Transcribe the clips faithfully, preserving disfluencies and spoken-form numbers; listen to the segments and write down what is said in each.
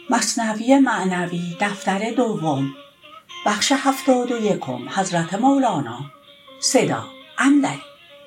مثنوی معنوی دفتر دوم بخش هفتاد و یکم حضرت مولانا صدا عمدنی.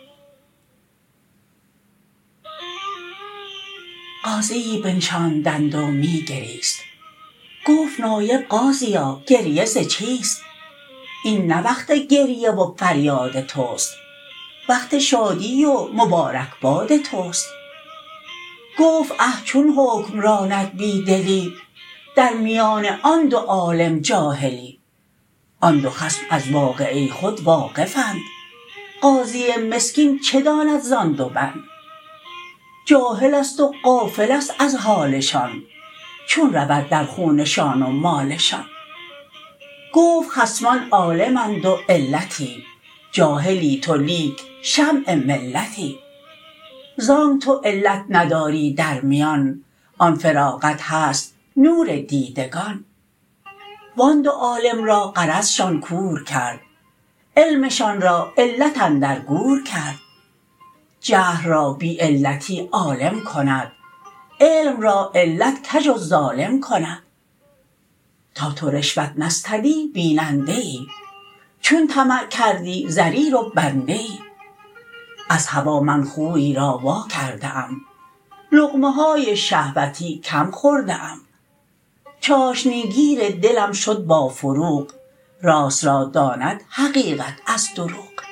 قاضیی بنشاندند و می گریست. گفت نایب قاضیا گریه ز چیست؟ این نه وقت گریه و فریاد توست، وقت شادی و مبارک باد توست. گفت اه چون حکم راند بی دلی، در میان آن دو عالم جاهلی. آن دو خصم از واقعه خود واقفند، قاضی مسکین چه داند زان دو بند؟ جاهل است و غافل است از حالشان، چون رود در خونشان و مالشان. گفت خصمان عالمند و علتی، جاهلی تو لیک شمع ملتی. زانک تو علت نداری در میان، آن فراغت هست نور دیدگان. وان دو عالم را غرضشان کور کرد، علمشان را علت اندر گور کرد. جهل را بی علتی عالم کند، علم را علت کژ و ظالم کند. تا تو رشوت نستدی بیننده ای، چون طمع کردی ضریر و بنده ای. از هوا من خوی را وا کرده ام، لقمه های شهوتی کم خورده ام. چاشنی گیر دلم شد با فروغ، راست را داند حقیقت از دروغ.